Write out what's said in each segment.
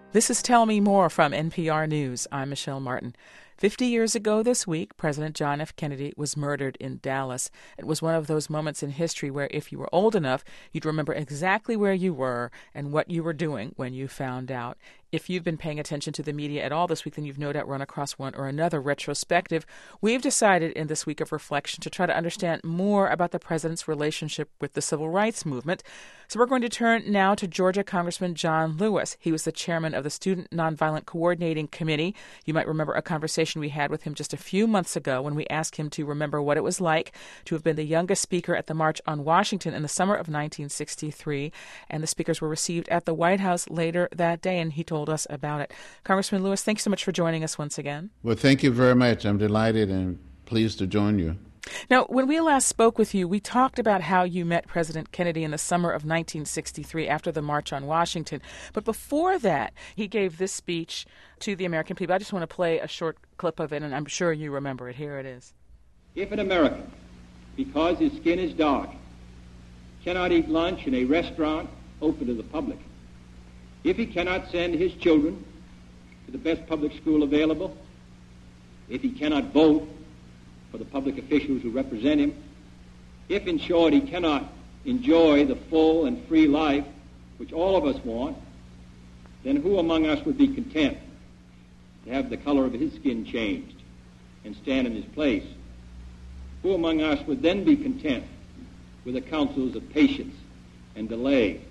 This is Tell Me More from NPR News. I'm Michelle Martin. 50 years ago this week, President John F. Kennedy was murdered in Dallas. It was one of those moments in history where if you were old enough, you'd remember exactly where you were and what you were doing when you found out. If you've been paying attention to the media at all this week, then you've no doubt run across one or another retrospective. We've decided in this week of reflection to try to understand more about the president's relationship with the civil rights movement. So we're going to turn now to Georgia Congressman John Lewis. He was the chairman of the Student Nonviolent Coordinating Committee. You might remember a conversation we had with him just a few months ago when we asked him to remember what it was like to have been the youngest speaker at the March on Washington in the summer of 1963. And the speakers were received at the White House later that day, and he told us about it. Congressman Lewis, thanks so much for joining us once again. Well, thank you very much. I'm delighted and pleased to join you. Now, when we last spoke with you, we talked about how you met President Kennedy in the summer of 1963 after the March on Washington. But before that, he gave this speech to the American people. I just want to play a short clip of it, and I'm sure you remember it. Here it is. If an American, because his skin is dark, cannot eat lunch in a restaurant open to the public, if he cannot send his children to the best public school available, if he cannot vote for the public officials who represent him, if, in short, he cannot enjoy the full and free life which all of us want, then who among us would be content to have the color of his skin changed and stand in his place? Who among us would then be content with the counsels of patience and delay?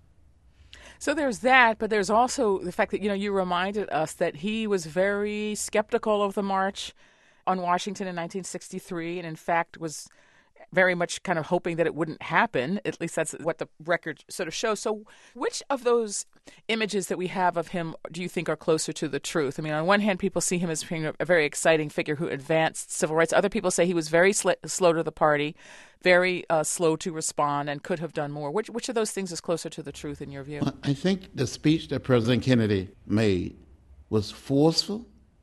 So there's that, but there's also the fact that, you reminded us that he was very skeptical of the March on Washington in 1963, and in fact was very much kind of hoping that it wouldn't happen. At least that's what the record sort of shows. So which of those images that we have of him do you think are closer to the truth? I mean, on one hand, people see him as being a very exciting figure who advanced civil rights. Other people say he was very slow to the party, very slow to respond, and could have done more. Which of those things is closer to the truth in your view? Well, I think the speech that President Kennedy made was forceful.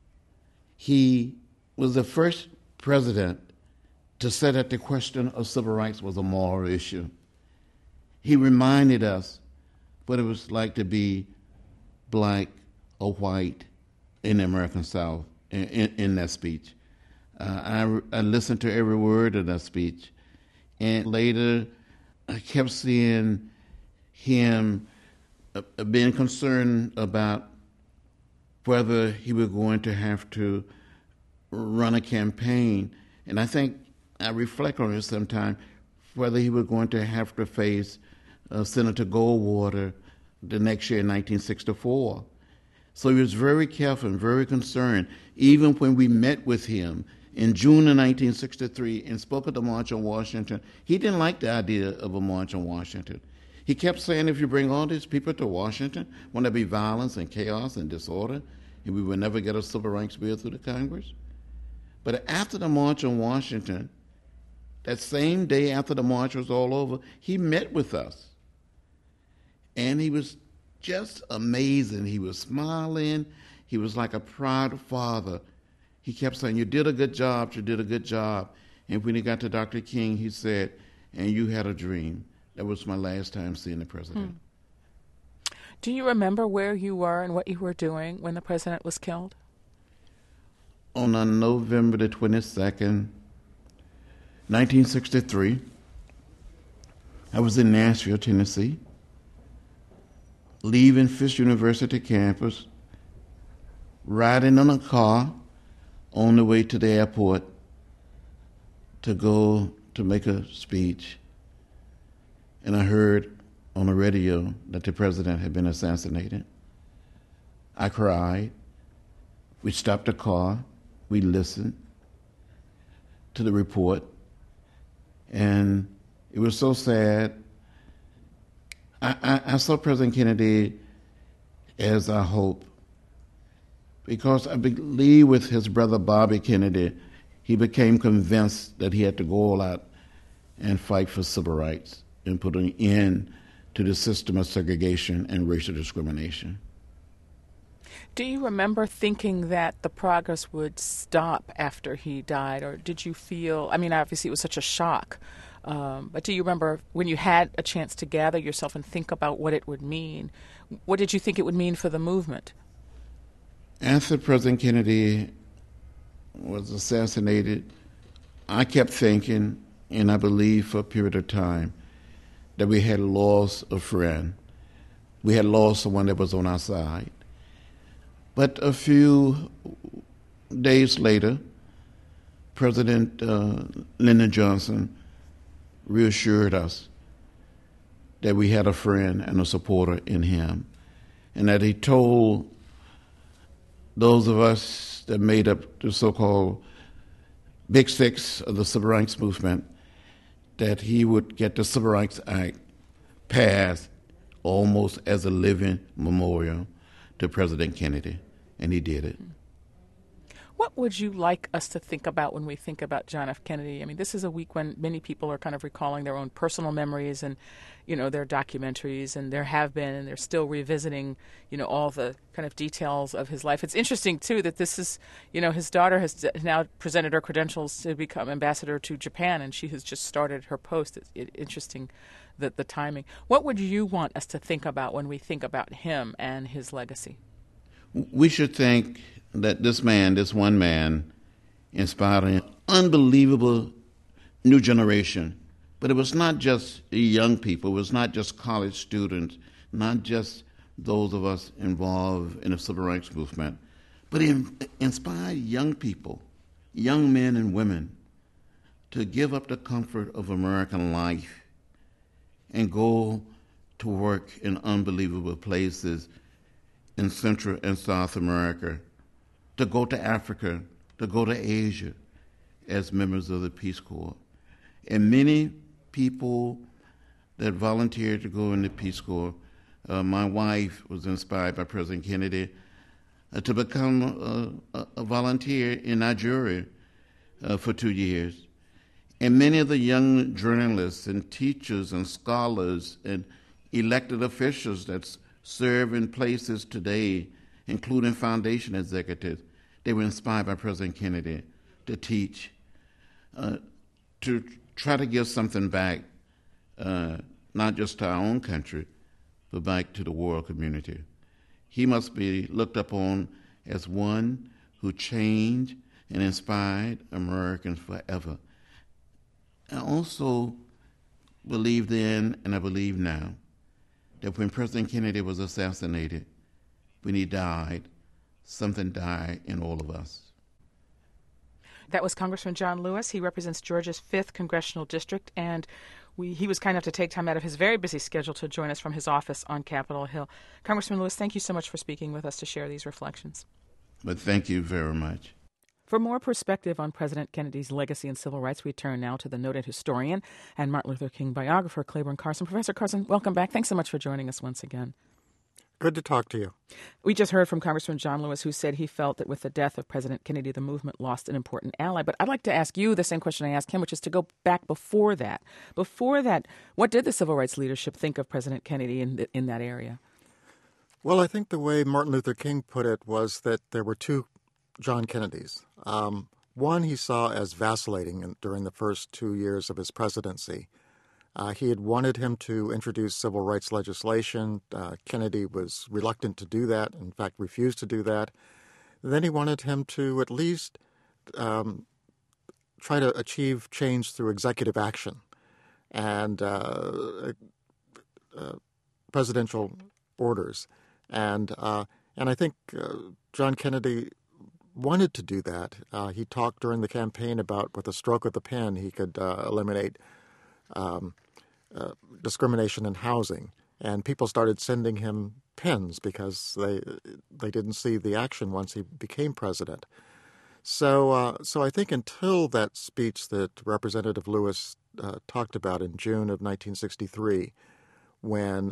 He was the first president to say that the question of civil rights was a moral issue. He reminded us what it was like to be black or white in the American South in that speech. I listened to every word of that speech. And later, I kept seeing him being concerned about whether he was going to have to run a campaign. And I think I reflect on it sometimes, whether he was going to have to face Senator Goldwater the next year in 1964. So he was very careful and very concerned. Even when we met with him in June of 1963 and spoke at the March on Washington, he didn't like the idea of a March on Washington. He kept saying, if you bring all these people to Washington, won't there be violence and chaos and disorder, and we will never get a civil rights bill through the Congress? But after the March on Washington, that same day after the march was all over, he met with us. And he was just amazing. He was smiling. He was like a proud father. He kept saying, you did a good job, you did a good job. And when he got to Dr. King, he said, and you had a dream. That was my last time seeing the president. Do you remember where you were and what you were doing when the president was killed? On November the 22nd, 1963, I was in Nashville, Tennessee, leaving Fisk University campus, riding in a car on the way to the airport to go to make a speech. And I heard on the radio that the president had been assassinated. I cried. We stopped the car. We listened to the report. And it was so sad. I saw President Kennedy as a hope, because I believe with his brother Bobby Kennedy, he became convinced that he had to go all out and fight for civil rights and put an end to the system of segregation and racial discrimination. Do you remember thinking that the progress would stop after he died, or did you feel, I mean, obviously it was such a shock But do you remember when you had a chance to gather yourself and think about what it would mean? What did you think it would mean for the movement? After President Kennedy was assassinated, I kept thinking, and I believe for a period of time, that we had lost a friend. We had lost someone that was on our side. But a few days later, President Lyndon Johnson reassured us that we had a friend and a supporter in him, and that he told those of us that made up the so-called Big Six of the Civil Rights Movement that he would get the Civil Rights Act passed almost as a living memorial to President Kennedy, and he did it. What would you like us to think about when we think about John F. Kennedy? I mean, this is a week when many people are kind of recalling their own personal memories and, their documentaries, and there have been, and they're still revisiting, all the kind of details of his life. It's interesting, too, that this is, his daughter has now presented her credentials to become ambassador to Japan, and she has just started her post. It's interesting, the timing. What would you want us to think about when we think about him and his legacy? We should think that this one man, inspired an unbelievable new generation. But it was not just young people, it was not just college students, not just those of us involved in the civil rights movement, but he inspired young people, young men and women, to give up the comfort of American life and go to work in unbelievable places in Central and South America, to go to Africa, to go to Asia as members of the Peace Corps. And many people that volunteered to go in the Peace Corps, my wife was inspired by President Kennedy to become a volunteer in Nigeria for 2 years. And many of the young journalists and teachers and scholars and elected officials that serve in places today, including foundation executives, they were inspired by President Kennedy to teach, to try to give something back, not just to our own country, but back to the world community. He must be looked upon as one who changed and inspired Americans forever. I also believe then, and I believe now, that when President Kennedy was assassinated, when he died, something died in all of us. That was Congressman John Lewis. He represents Georgia's 5th Congressional District, and he was kind enough to take time out of his very busy schedule to join us from his office on Capitol Hill. Congressman Lewis, thank you so much for speaking with us to share these reflections. But thank you very much. For more perspective on President Kennedy's legacy in civil rights, we turn now to the noted historian and Martin Luther King biographer, Claiborne Carson. Professor Carson, welcome back. Thanks so much for joining us once again. Good to talk to you. We just heard from Congressman John Lewis, who said he felt that with the death of President Kennedy, the movement lost an important ally. But I'd like to ask you the same question I asked him, which is to go back before that. Before that, what did the civil rights leadership think of President Kennedy in that area? Well, I think the way Martin Luther King put it was that there were two John Kennedys. One he saw as vacillating during the first 2 years of his presidency. He had wanted him to introduce civil rights legislation. Kennedy was reluctant to do that, in fact, refused to do that. Then he wanted him to at least try to achieve change through executive action and presidential orders. And I think John Kennedy wanted to do that. He talked during the campaign about with a stroke of the pen he could eliminate discrimination in housing, and people started sending him pens because they didn't see the action once he became president. So I think until that speech that Representative Lewis talked about in June of 1963, when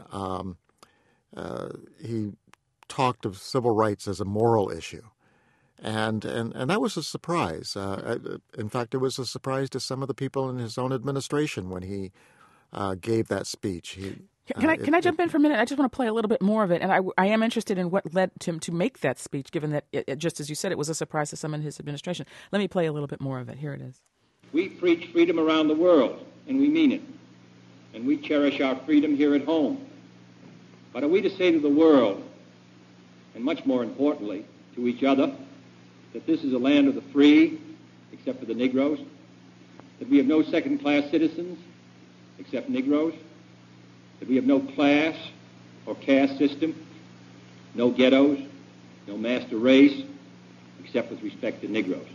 he talked of civil rights as a moral issue. And that was a surprise. In fact, it was a surprise to some of the people in his own administration when he gave that speech. Can I jump in for a minute? I just want to play a little bit more of it. And I am interested in what led him to make that speech, given that, just as you said, it was a surprise to some in his administration. Let me play a little bit more of it. Here it is. We preach freedom around the world, and we mean it, and we cherish our freedom here at home. But are we to say to the world, and much more importantly, to each other, that this is a land of the free, except for the Negroes, that we have no second-class citizens, except Negroes, that we have no class or caste system, no ghettos, no master race, except with respect to Negroes?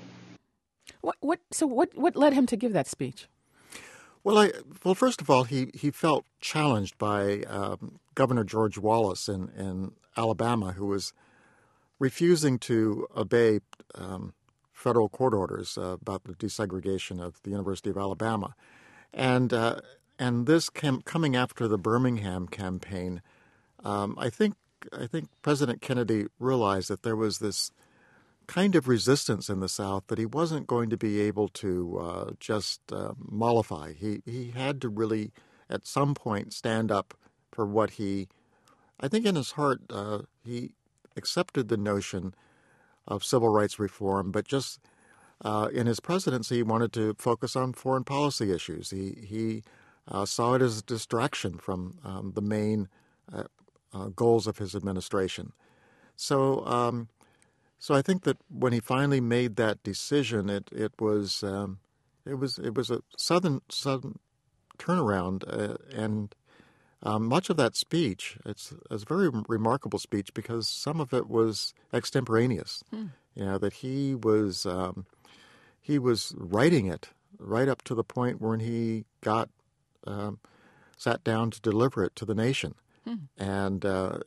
What led him to give that speech? Well, first of all, he felt challenged by Governor George Wallace in Alabama, who was refusing to obey federal court orders about the desegregation of the University of Alabama, and this coming after the Birmingham campaign. I think President Kennedy realized that there was this kind of resistance in the South that he wasn't going to be able to just mollify. He had to really, at some point, stand up for what I think in his heart, he accepted the notion of civil rights reform, but just in his presidency, he wanted to focus on foreign policy issues. He saw it as a distraction from the main goals of his administration. So I think that when he finally made that decision, it was a sudden turnaround, and much of that speech, it's a very remarkable speech because some of it was extemporaneous. You know, that he was writing it right up to the point when he got sat down to deliver it to the nation, and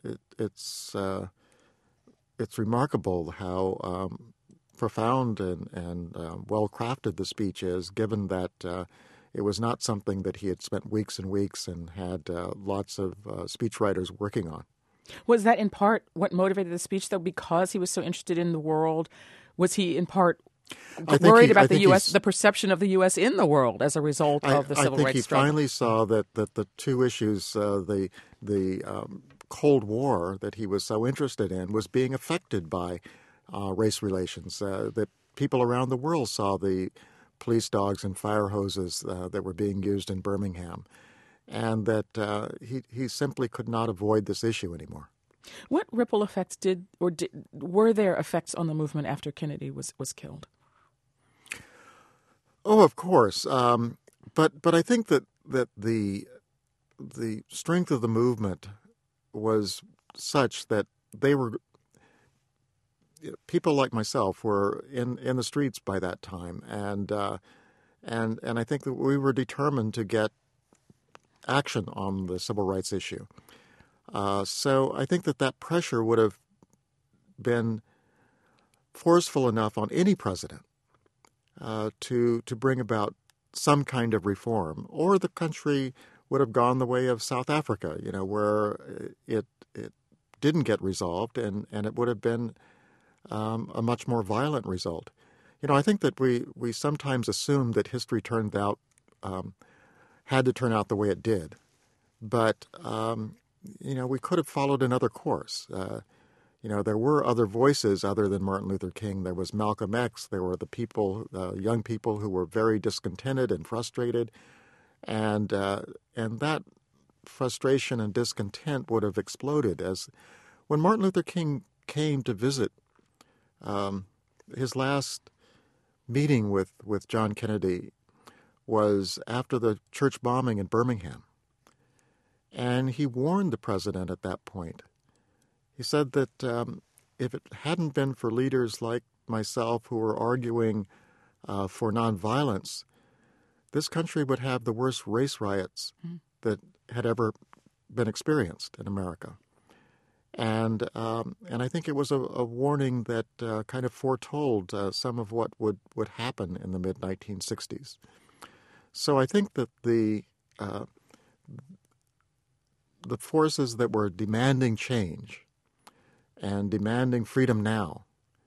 it's remarkable how profound and well crafted the speech is, given that it was not something that he had spent weeks and weeks and had lots of speechwriters working on. Was that in part what motivated the speech, though, because he was so interested in the world? Was he in part worried about the U.S., the perception of the U.S. in the world as a result of the civil rights struggle? I think he finally saw that the two issues, the Cold War that he was so interested in, was being affected by race relations, that people around the world saw the police dogs and fire hoses that were being used in Birmingham, and that he simply could not avoid this issue anymore. What ripple effects were there effects on the movement after Kennedy was killed? Oh, of course, but I think that the strength of the movement was such that they were, people like myself were in the streets by that time, and I think that we were determined to get action on the civil rights issue. So I think that pressure would have been forceful enough on any president to bring about some kind of reform, or the country would have gone the way of South Africa, where it didn't get resolved, and it would have been a much more violent result. I think that we sometimes assume that history had to turn out the way it did, but we could have followed another course. There were other voices other than Martin Luther King. There was Malcolm X. There were the people, young people who were very discontented and frustrated, and that frustration and discontent would have exploded as when Martin Luther King came to visit. His last meeting with John Kennedy was after the church bombing in Birmingham, and he warned the president at that point. He said that if it hadn't been for leaders like myself who were arguing for nonviolence, this country would have the worst race riots that had ever been experienced in America. And I think it was a warning that kind of foretold some of what would happen in the mid-1960s. So I think that the forces that were demanding change and demanding freedom now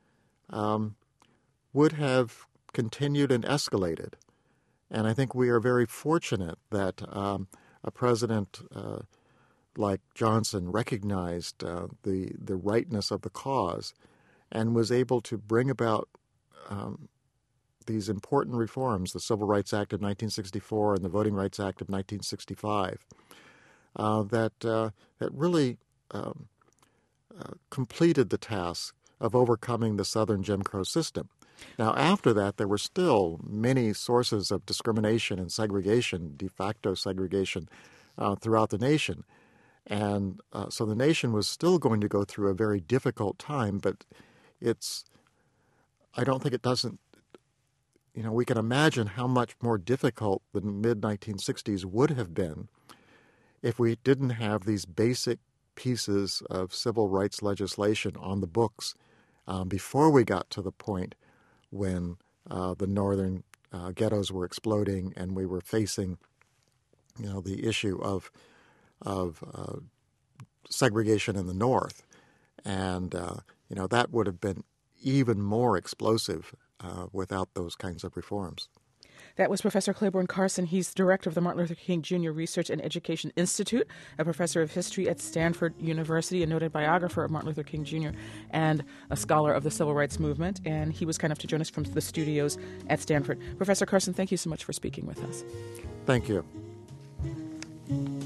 would have continued and escalated. And I think we are very fortunate that a president like Johnson recognized the rightness of the cause and was able to bring about these important reforms, the Civil Rights Act of 1964 and the Voting Rights Act of 1965, that really completed the task of overcoming the Southern Jim Crow system. Now, after that, there were still many sources of discrimination and segregation, de facto segregation, throughout the nation. And so the nation was still going to go through a very difficult time, but I don't think it doesn't, we can imagine how much more difficult the mid-1960s would have been if we didn't have these basic pieces of civil rights legislation on the books before we got to the point when the northern ghettos were exploding and we were facing, the issue of segregation in the North. And, that would have been even more explosive without those kinds of reforms. That was Professor Claiborne Carson. He's director of the Martin Luther King Jr. Research and Education Institute, a professor of history at Stanford University, a noted biographer of Martin Luther King Jr., and a scholar of the civil rights movement. And he was kind enough to join us from the studios at Stanford. Professor Carson, thank you so much for speaking with us. Thank you.